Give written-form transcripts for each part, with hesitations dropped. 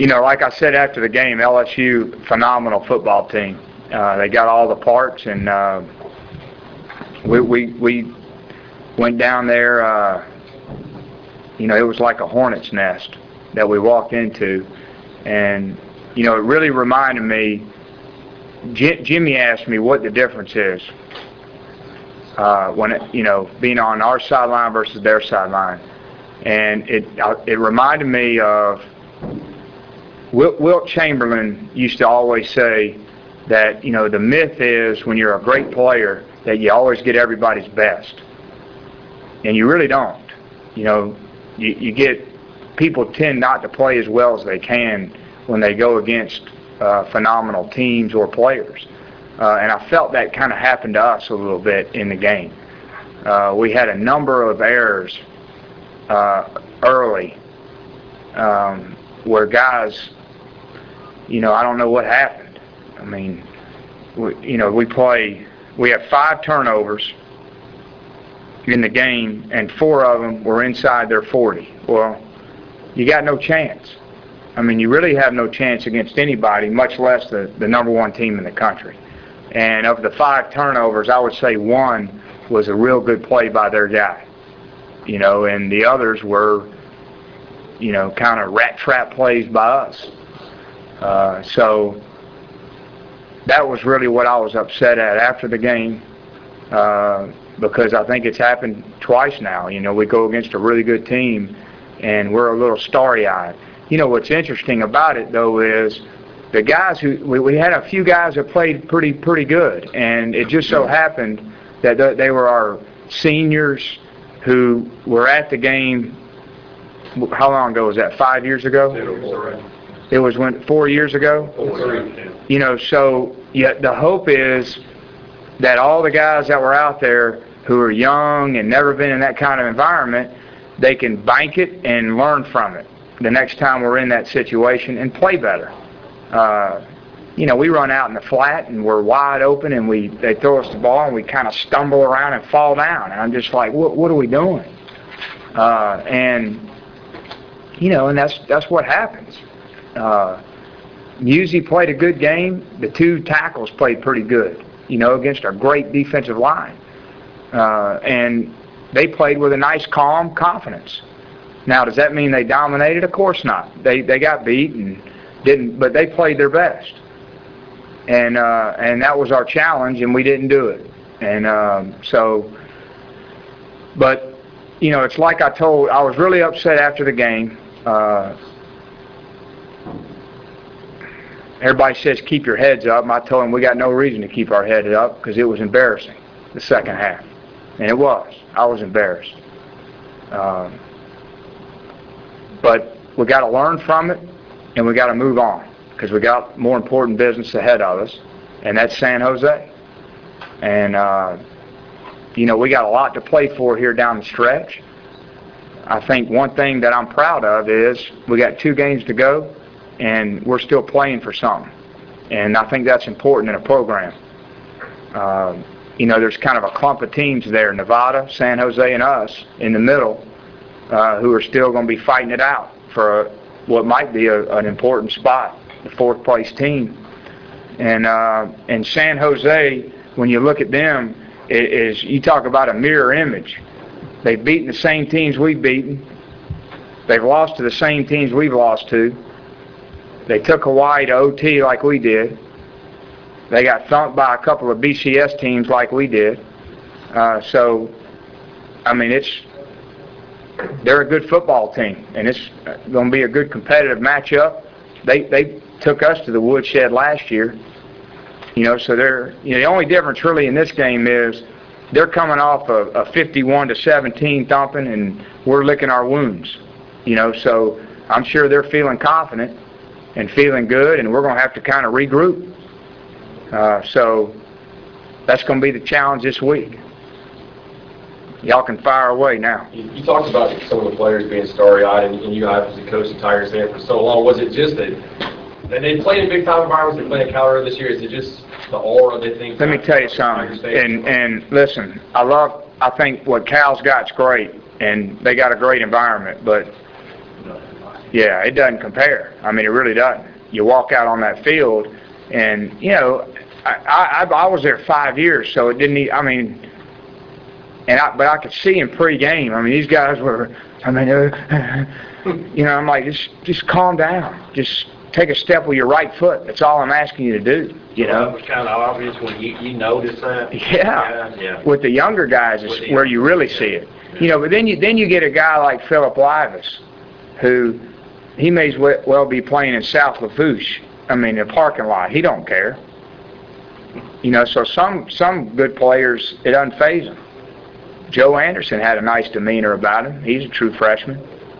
like I said after the game, LSU, phenomenal football team. They got all the parts, and we went down there. It was like a hornet's nest that we walked into, and it really reminded me. Jimmy asked me what the difference is when being on our sideline versus their sideline, and it reminded me of Wilt Chamberlain used to always say that the myth is when you're a great player that you always get everybody's best, and you really don't. You get people tend not to play as well as they can when they go against phenomenal teams or players. And I felt that kind of happened to us a little bit in the game. We had a number of errors early where guys, I don't know what happened. I mean, we have 5 turnovers in the game, and 4 of them were inside their 40. Well, you got no chance. I mean, you really have no chance against anybody, much less the number 1 team in the country. And of the 5 turnovers, I would say 1 was a real good play by their guy. And the others were, kind of rat trap plays by us. So that was really what I was upset at after the game, because I think it's happened twice now. We go against a really good team, and we're a little starry-eyed. What's interesting about it, though, is the guys we had a few guys that played pretty good, and it just so happened that they were our seniors who were at the game. How long ago was that? 5 years ago? It was 4 years ago? So the hope is that all the guys that were out there who are young and never been in that kind of environment, they can bank it and learn from it the next time we're in that situation and play better. We run out in the flat and we're wide open, and they throw us the ball and we kind of stumble around and fall down. And I'm just like, what are we doing? And that's what happens. Musi played a good game. The 2 tackles played pretty good, against a great defensive line. And they played with a nice, calm confidence. Now, does that mean they dominated? Of course not. They got beat and didn't, but they played their best. And that was our challenge, and we didn't do it. And but it's like I was really upset after the game. Everybody says keep your heads up, and I told them we got no reason to keep our heads up because it was embarrassing the second half, and it was. I was embarrassed. But we got to learn from it, and we got to move on because we got more important business ahead of us, and that's San Jose. And we got a lot to play for here down the stretch. I think one thing that I'm proud of is we got 2 games to go, and we're still playing for something. And I think that's important in a program. There's kind of a clump of teams there, Nevada, San Jose, and us in the middle, who are still going to be fighting it out for what might be an important spot, the 4th place team. And San Jose, when you look at them, you talk about a mirror image. They've beaten the same teams we've beaten. They've lost to the same teams we've lost to. They took Hawaii to OT like we did. They got thumped by a couple of BCS teams like we did. They're a good football team, and it's going to be a good competitive matchup. They took us to the woodshed last year. So they're the only difference really in this game is they're coming off a 51-17 thumping, and we're licking our wounds. So I'm sure they're feeling confident and feeling good, and we're going to have to kind of regroup. So that's going to be the challenge this week. Y'all can fire away now. You talked about some of the players being starry-eyed, and you guys, as a coach, the Tigers there for so long. Was it just that they played in big-time environments? They played at Colorado this year. Is it just the aura they think? Let me tell you something. And listen, I think what Cal's got's great, and they got a great environment. But Yeah, it doesn't compare. I mean, it really doesn't. You walk out on that field, and, you know, I was there 5 years, so it didn't – I mean – but I could see in pregame. I mean, these guys were, I mean, you know, I'm like, just calm down. Just take a step with your right foot. That's all I'm asking you to do. You know, that was kind of obvious when you noticed that. Yeah. With the younger guys is where you really see it. You know, but then you get a guy like Philip Livas, who he may as well be playing in South Lafourche. I mean, in the parking lot. He don't care. You know, so some good players, it doesn't faze them. Joe Anderson had a nice demeanor about him. He's a true freshman.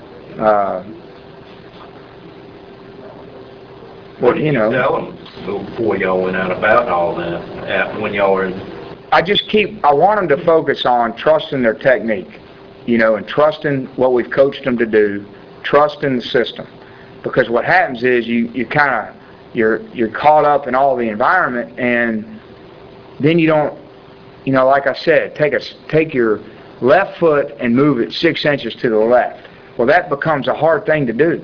What did you tell him before y'all went out about all that? When y'all were I want them to focus on trusting their technique, you know, and trusting what we've coached them to do, trusting the system. Because what happens is you're caught up in all the environment, and then you don't, you know, like I said, take your left foot and move it 6 inches to the left. Well, that becomes a hard thing to do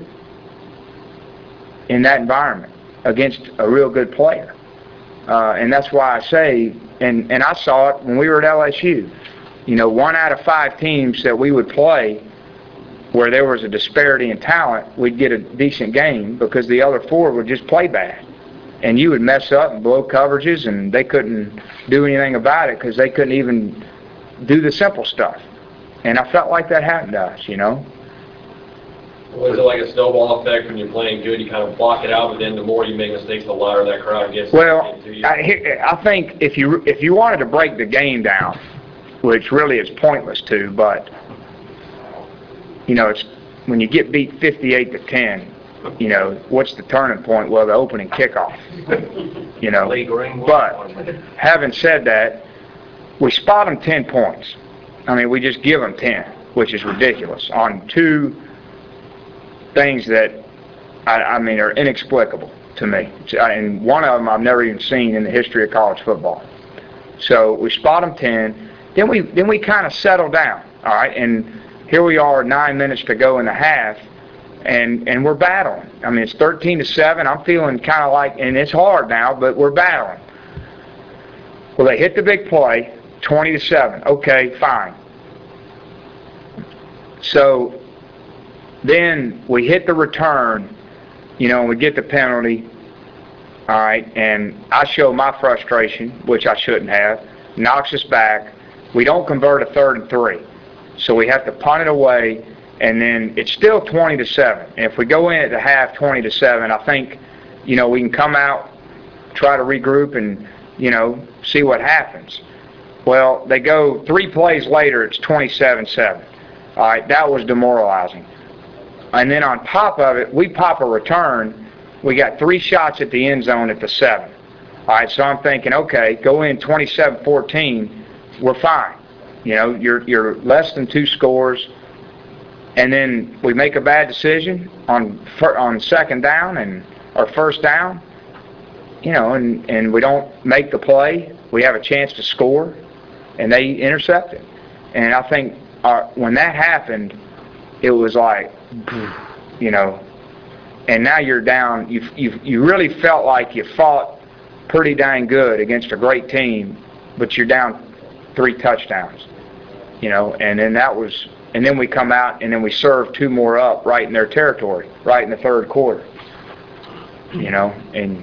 in that environment against a real good player. And that's why I say, and I saw it when we were at LSU. You know, 1 out of 5 teams that we would play where there was a disparity in talent, we'd get a decent game because the other 4 would just play bad. And you would mess up and blow coverages, and they couldn't do anything about it because they couldn't even do the simple stuff. And I felt like that happened to us, you know. Was it like a snowball effect when you're playing good, you kind of block it out, but then the more you make mistakes, the louder that crowd gets? Well, I think if you wanted to break the game down, which really is pointless to, but, you know, it's when you get beat 58-10, you know, what's the turning point? Well, the opening kickoff, you know. But having said that, we spot them 10 points. I mean, we just give them 10, which is ridiculous, on 2 things that, I mean, are inexplicable to me. And one of them I've never even seen in the history of college football. So we spot them 10. Then we kind of settle down, all right? And here we are, 9 minutes to go in the half. And we're battling. I mean, it's 13-7. I'm feeling kind of like, and it's hard now, but we're battling. Well, they hit the big play, 20-7. Okay, fine. So then we hit the return, you know, and we get the penalty. All right, and I show my frustration, which I shouldn't have. Knocks us back. We don't convert a 3rd and 3. So we have to punt it away. And then it's still 20-7. And if we go in at the half 20-7, I think, you know, we can come out, try to regroup, and, you know, see what happens. Well, they go 3 plays later, it's 27-7. All right, that was demoralizing. And then on top of it, we pop a return. We got 3 shots at the end zone at the 7. All right, so I'm thinking, okay, go in 27-14, we're fine. You know, you're less than 2 scores. And then we make a bad decision on 2nd down or 1st down, you know, and we don't make the play. We have a chance to score, and they intercept it. And I think when that happened, it was like, you know, and now you're down. You really felt like you fought pretty dang good against a great team, but you're down 3 touchdowns, you know, and then that was. And then we come out and then we serve 2 more up right in their territory, right in the 3rd quarter. You know, and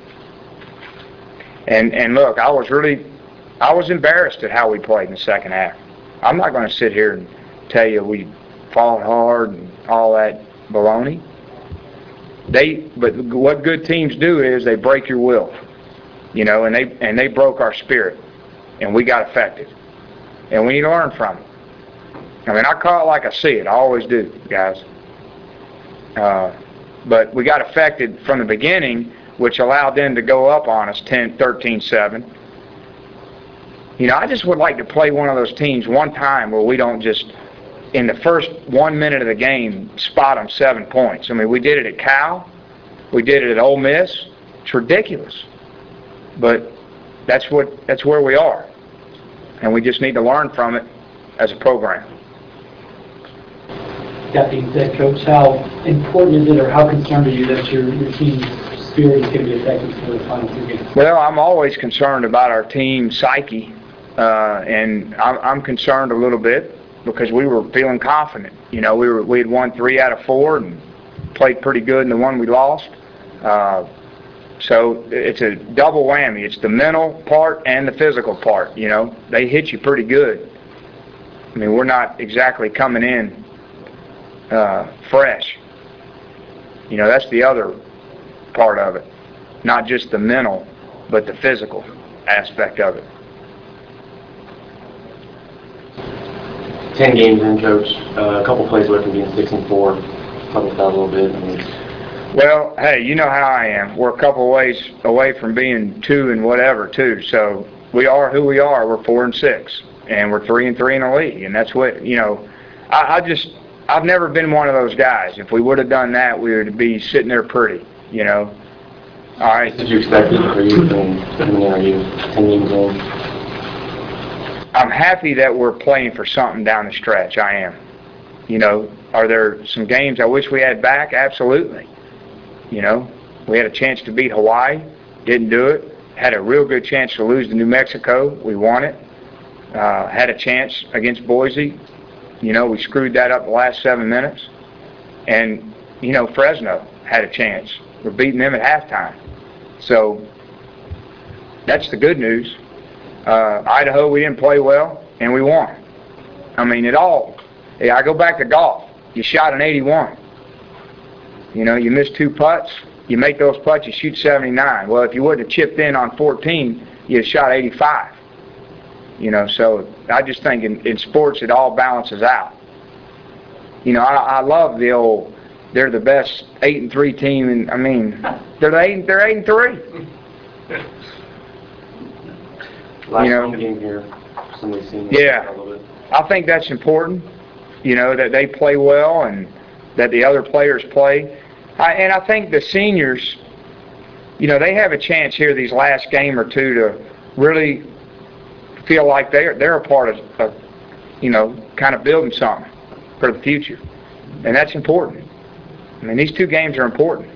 look, I was embarrassed at how we played in the second half. I'm not going to sit here and tell you we fought hard and all that baloney. But what good teams do is they break your will, you know, and they broke our spirit, and we got affected, and we need to learn from it. I mean, I call it like I see it. I always do, guys. But we got affected from the beginning, which allowed them to go up on us 13-7. You know, I just would like to play one of those teams one time where we don't just, in the first 1 minute of the game, spot them 7 points. I mean, we did it at Cal. We did it at Ole Miss. It's ridiculous. But that's where we are. And we just need to learn from it as a program. that being said, Coach, how important is it, or how concerned are you that your team's spirit is going to be affected for the final two games? Well, I'm always concerned about our team psyche, and I'm concerned a little bit because we were feeling confident. You know, we had won 3 out of 4 and played pretty good in the one we lost. So it's a double whammy. It's the mental part and the physical part. You know, they hit you pretty good. I mean, we're not exactly coming in fresh. You know, that's the other part of it. Not just the mental, but the physical aspect of it. 10 games in, Coach. A couple plays away from being 6-4. Talk about that a little bit. Well, hey, you know how I am. We're a couple ways away from being 2 and whatever, too. So we are who we are. We're 4-6, and we're 3-3 in the league. And that's what, you know, I've never been one of those guys. If we would have done that, we would be sitting there pretty, you know. All right. Did you expect it for you coming in? Are you 10 games in? I'm happy that we're playing for something down the stretch. I am. You know, are there some games I wish we had back? Absolutely. You know, we had a chance to beat Hawaii, didn't do it. Had a real good chance to lose to New Mexico, we won it. Had a chance against Boise. You know, we screwed that up the last 7 minutes. And, you know, Fresno had a chance. We're beating them at halftime. So that's the good news. Idaho, we didn't play well, and we won. I mean, I go back to golf. You shot an 81. You know, you missed 2 putts. You make those putts, you shoot 79. Well, if you would have chipped in on 14, you'd have shot 85. You know, so I just think in sports it all balances out. You know, I love the old, they're the best 8-3 team, and I mean, they're 8-3. Last home game here, somebody's seen yeah, a little bit. I think that's important. You know, that they play well and that the other players play. And I think the seniors, you know, they have a chance here these last game or two to really feel like they're a part of you know, kind of building something for the future. And that's important. I mean, these 2 games are important.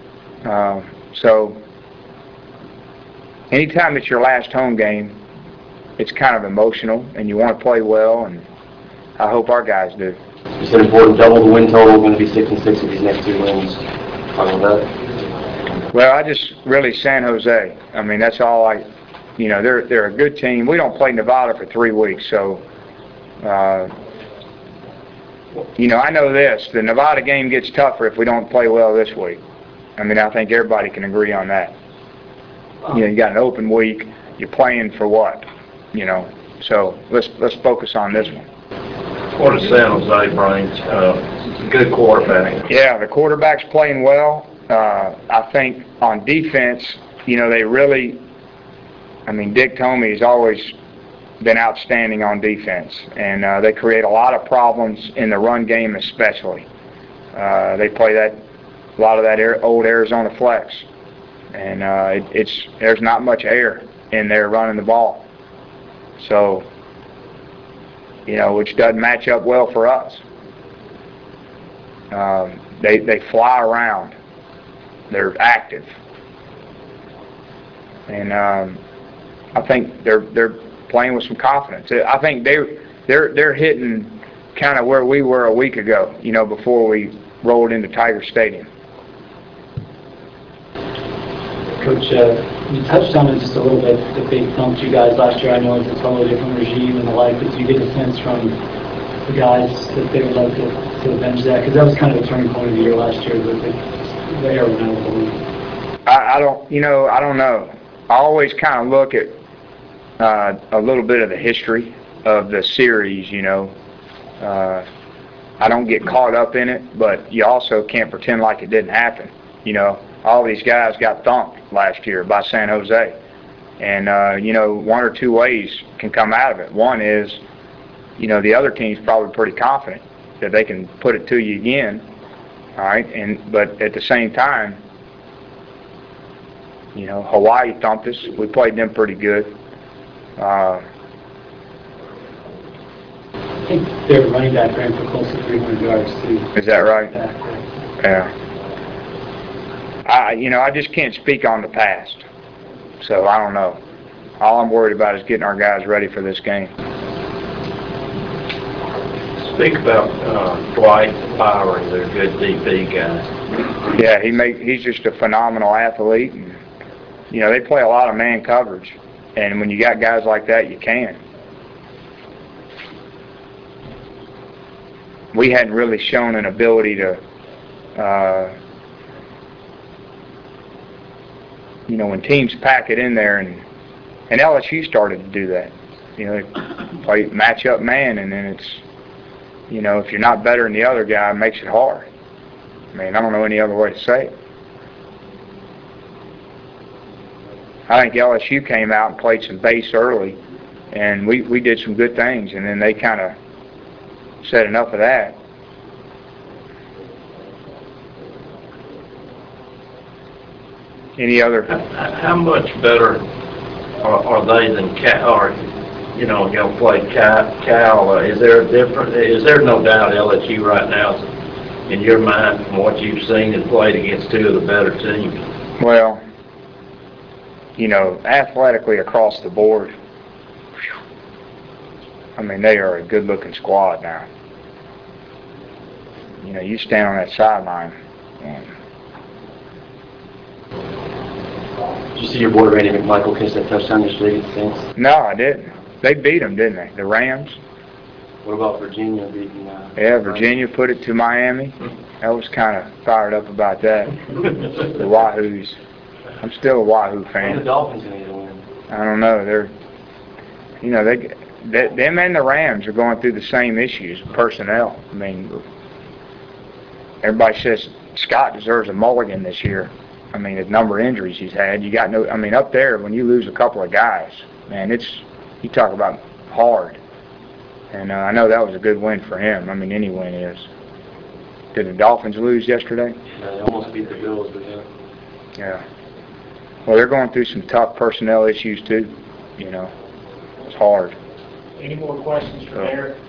So anytime it's your last home game, it's kind of emotional, and you want to play well, and I hope our guys do. You said important, double the win total, going to be 6-6 with these next 2 wins. Talk about that. Well, I just really San Jose. I mean, that's all you know, they're a good team. We don't play Nevada for 3 weeks, so, you know, I know this. The Nevada game gets tougher if we don't play well this week. I mean, I think everybody can agree on that. You know, you got an open week. You're playing for what? You know, so let's focus on this one. What does San Jose bring? Good quarterback. Yeah, the quarterback's playing well. I think on defense, you know, they really, I mean, Dick Tomey's always been outstanding on defense, and they create a lot of problems in the run game especially. They play a lot of that old Arizona flex, and there's not much air in there running the ball. So, you know, which doesn't match up well for us. They fly around. They're active, and I think they're playing with some confidence. I think they're hitting kind of where we were a week ago. You know, before we rolled into Tiger Stadium. Coach, you touched on it just a little bit, the big thumped you guys last year. I know it's a totally different regime and the like, but do you get a sense from the guys that they would like to avenge that? Because that was kind of the turning point of the year last year, the air went out of the balloon. I don't know. I always kind of look at a little bit of the history of the series, you know. I don't get caught up in it, but you also can't pretend like it didn't happen, you know. All these guys got thumped last year by San Jose. And, you know, 1 or 2 ways can come out of it. One is, you know, the other team's probably pretty confident that they can put it to you again. All right. But at the same time, you know, Hawaii thumped us. We played them pretty good. I think their running back ran for close to 300 yards too. Is that right? Back Yeah. I just can't speak on the past, so I don't know. All I'm worried about is getting our guys ready for this game. Speak about Dwight Byron, they're good DP guys. Yeah, he's just a phenomenal athlete, and they play a lot of man coverage, and when you got guys like that, you can. We hadn't really shown an ability to, when teams pack it in there, and LSU started to do that. They play match-up man, and then it's, if you're not better than the other guy, it makes it hard. I mean, I don't know any other way to say it. I think LSU came out and played some base early, and we did some good things, and then they kind of said enough of that. Any other? How much better are they than Cal? Y'all played Cal. Is there no doubt LSU right now, in your mind, from what you've seen and played against two of the better teams? Well, athletically across the board, I mean, they are a good-looking squad now. You stand on that sideline. Did you see your boy Randy McMichael catch that touchdown yesterday against the Saints? No, I didn't. They beat them, didn't they? The Rams? What about Virginia beating Yeah, Virginia put it to Miami. I was kind of fired up about that. The Wahoos. I'm still a Wahoo The fan. Dolphins going to win. I don't know. Them and the Rams are going through the same issues, personnel. I mean, everybody says Scott deserves a mulligan this year. I mean, the number of injuries he's had. Up there, when you lose a couple of guys, man, you talk about hard. And I know that was a good win for him. I mean, any win is. Did the Dolphins lose yesterday? Yeah, they almost beat the Bills, but yeah. Yeah. Well, they're going through some tough personnel issues, too. It's hard. Any more questions for Derek?